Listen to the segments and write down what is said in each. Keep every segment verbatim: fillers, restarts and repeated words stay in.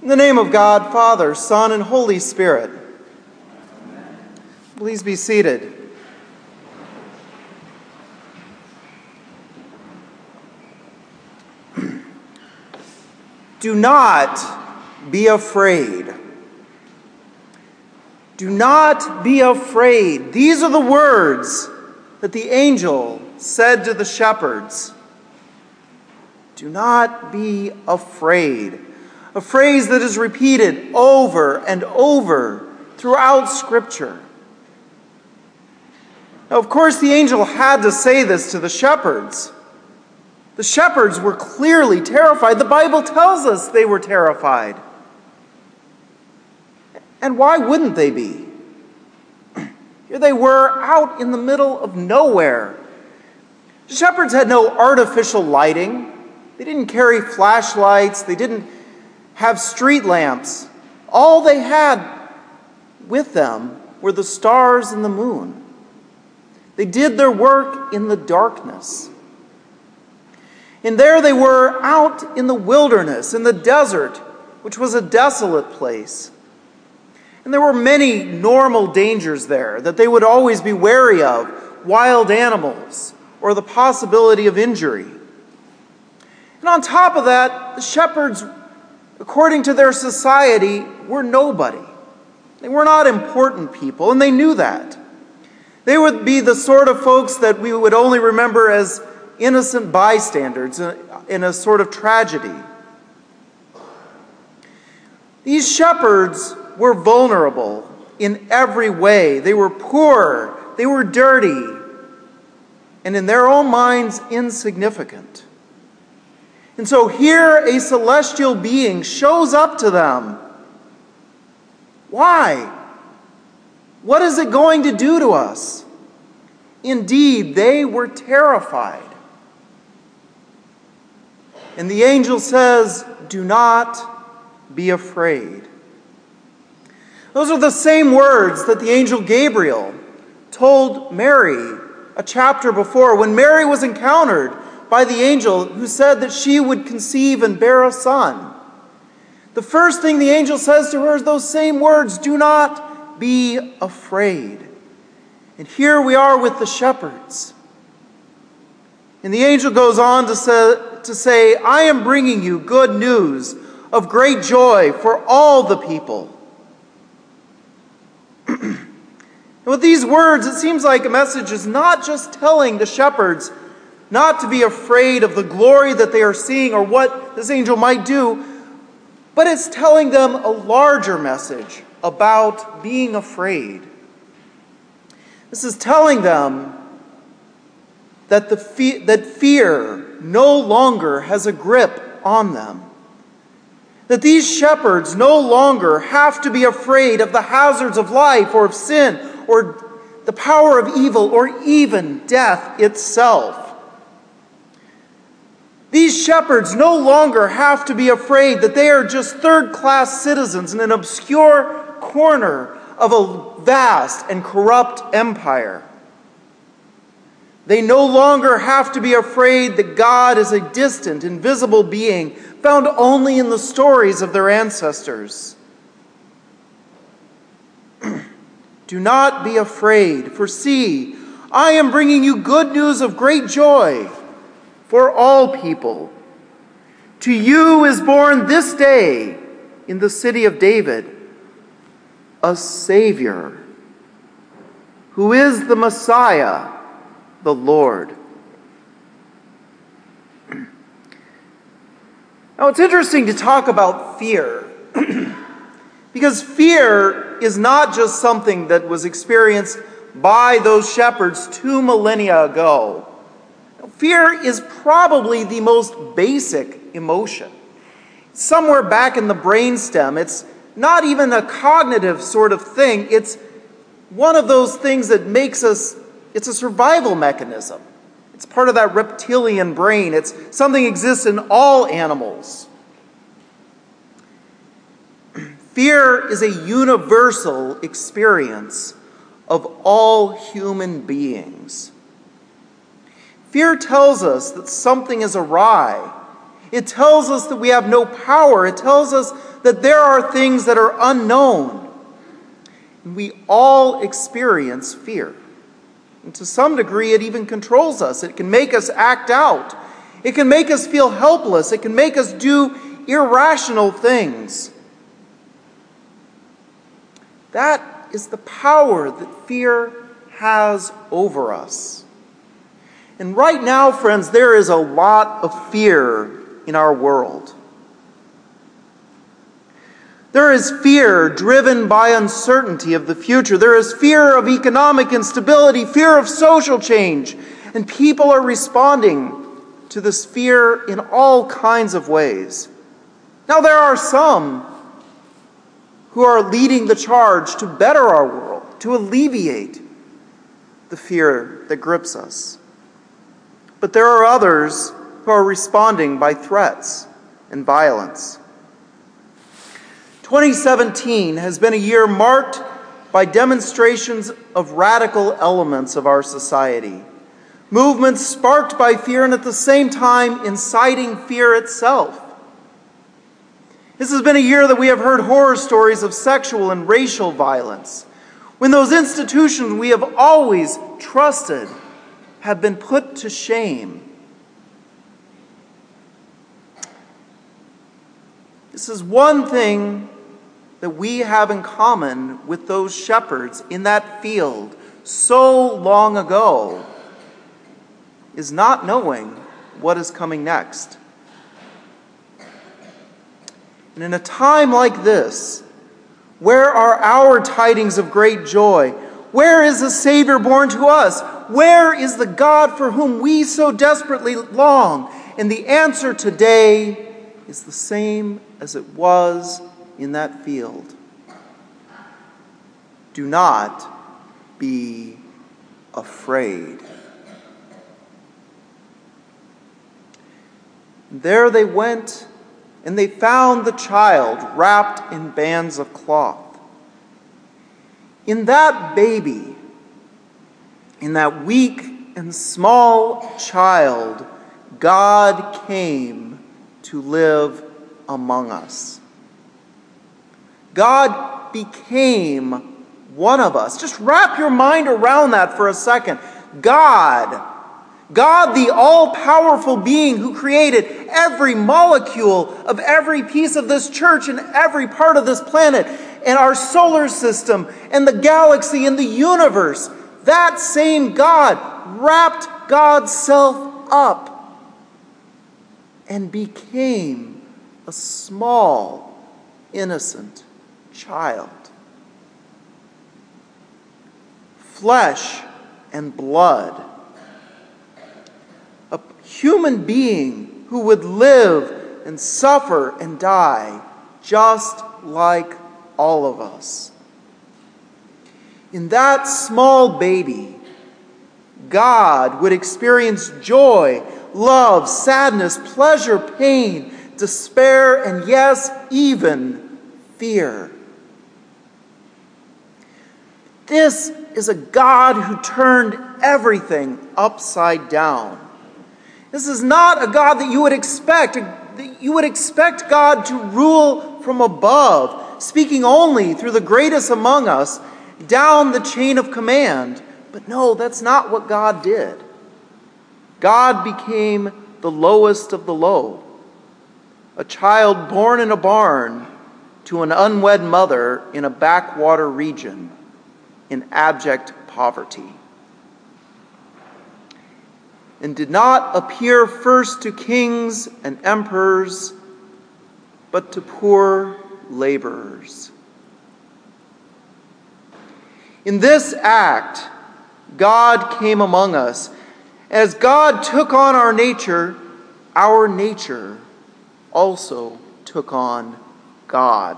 In the name of God, Father, Son, and Holy Spirit. Amen. Please be seated. Do not be afraid. Do not be afraid. These are the words that the angel said to the shepherds. Do not be afraid. A phrase that is repeated over and over throughout Scripture. Now, of course, the angel had to say this to the shepherds. The shepherds were clearly terrified. The Bible tells us they were terrified. And why wouldn't they be? Here they were out in the middle of nowhere. The shepherds had no artificial lighting. They didn't carry flashlights. They didn't have street lamps. All they had with them were the stars and the moon. They did their work in the darkness. And there they were out in the wilderness, in the desert, which was a desolate place. And there were many normal dangers there that they would always be wary of, wild animals or the possibility of injury. And on top of that, the shepherds, according to their society, were nobody. They were not important people, and they knew that. They would be the sort of folks that we would only remember as innocent bystanders in a sort of tragedy. These shepherds were vulnerable in every way. They were poor, they were dirty, and in their own minds, insignificant. And so here a celestial being shows up to them. Why? What is it going to do to us? Indeed, they were terrified. And the angel says, do not be afraid. Those are the same words that the angel Gabriel told Mary a chapter before, when Mary was encountered by the angel who said that she would conceive and bear a son. The first thing the angel says to her is those same words, do not be afraid. And here we are with the shepherds. And the angel goes on to say, to say, I am bringing you good news of great joy for all the people. And with these words, it seems like a message is not just telling the shepherds not to be afraid of the glory that they are seeing or what this angel might do, but it's telling them a larger message about being afraid. This is telling them that the fe- that fear no longer has a grip on them. That these shepherds no longer have to be afraid of the hazards of life or of sin or the power of evil or even death itself. These shepherds no longer have to be afraid that they are just third-class citizens in an obscure corner of a vast and corrupt empire. They no longer have to be afraid that God is a distant, invisible being found only in the stories of their ancestors. Do not be afraid, for see, I am bringing you good news of great joy for all people. To you is born this day in the city of David a Savior, who is the Messiah, the Lord. Now, it's interesting to talk about fear, because fear is not just something that was experienced by those shepherds two millennia ago. Fear is probably the most basic emotion. Somewhere back in the brainstem, it's not even a cognitive sort of thing. It's one of those things that makes us, it's a survival mechanism. It's part of that reptilian brain. It's something that exists in all animals. Fear is a universal experience of all human beings. Fear tells us that something is awry. It tells us that we have no power. It tells us that there are things that are unknown. And we all experience fear. And to some degree, it even controls us. It can make us act out. It can make us feel helpless. It can make us do irrational things. That is the power that fear has over us. And right now, friends, there is a lot of fear in our world. There is fear driven by uncertainty of the future. There is fear of economic instability, fear of social change. And people are responding to this fear in all kinds of ways. Now, there are some who are leading the charge to better our world, to alleviate the fear that grips us. But there are others who are responding by threats and violence. twenty seventeen has been a year marked by demonstrations of radical elements of our society. Movements sparked by fear and at the same time inciting fear itself. This has been a year that we have heard horror stories of sexual and racial violence, when those institutions we have always trusted have been put to shame. This is one thing that we have in common with those shepherds in that field so long ago, is not knowing what is coming next. And in a time like this, where are our tidings of great joy? Where is the Savior born to us? Where is the God for whom we so desperately long? And the answer today is the same as it was in that field. Do not be afraid. And there they went, and they found the child wrapped in bands of cloth. In that baby, in that weak and small child, God came to live among us. God became one of us. Just wrap your mind around that for a second. God, God, the all-powerful being who created every molecule of every piece of this church and every part of this planet and our solar system and the galaxy and the universe, that same God wrapped God's self up and became a small, innocent child. Flesh and blood. A human being who would live and suffer and die just like all of us. In that small baby, God would experience joy, love, sadness, pleasure, pain, despair, and yes, even fear. This is a God who turned everything upside down. This is not a God that you would expect. You would expect God to rule from above, speaking only through the greatest among us, down the chain of command. But no, that's not what God did. God became the lowest of the low, a child born in a barn to an unwed mother in a backwater region in abject poverty, and did not appear first to kings and emperors, but to poor laborers. In this act, God came among us. As God took on our nature, our nature also took on God.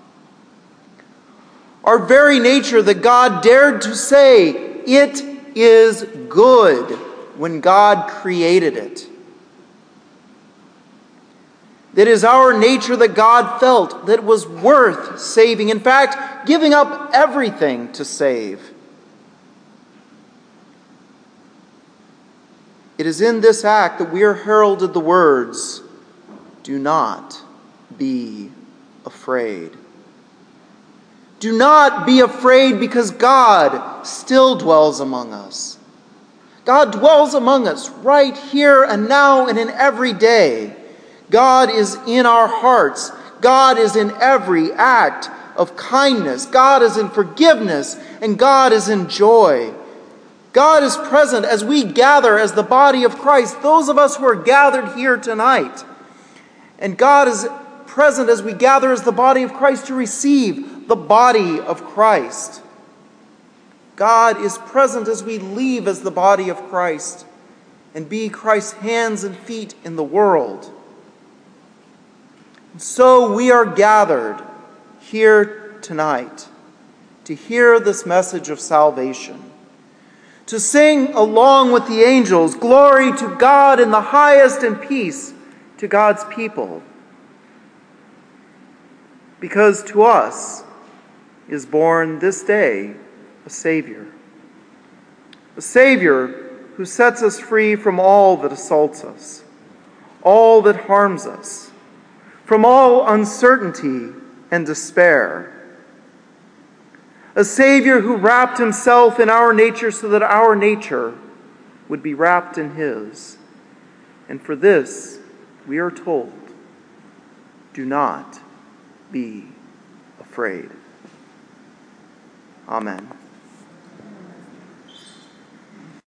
Our very nature that God dared to say, it is good, when God created it. It is our nature that God felt that it was worth saving. In fact, giving up everything to save. It is in this act that we are heralded the words, do not be afraid. Do not be afraid, because God still dwells among us. God dwells among us right here and now and in every day. God is in our hearts. God is in every act of kindness. God is in forgiveness, and God is in joy. God is present as we gather as the body of Christ, those of us who are gathered here tonight. And God is present as we gather as the body of Christ to receive the body of Christ. God is present as we leave as the body of Christ and be Christ's hands and feet in the world. And so we are gathered here tonight to hear this message of salvation, to sing along with the angels, glory to God in the highest and peace to God's people. Because to us is born this day a Savior. A Savior who sets us free from all that assaults us, all that harms us, from all uncertainty and despair. A Savior who wrapped himself in our nature so that our nature would be wrapped in his. And for this, we are told, do not be afraid. Amen.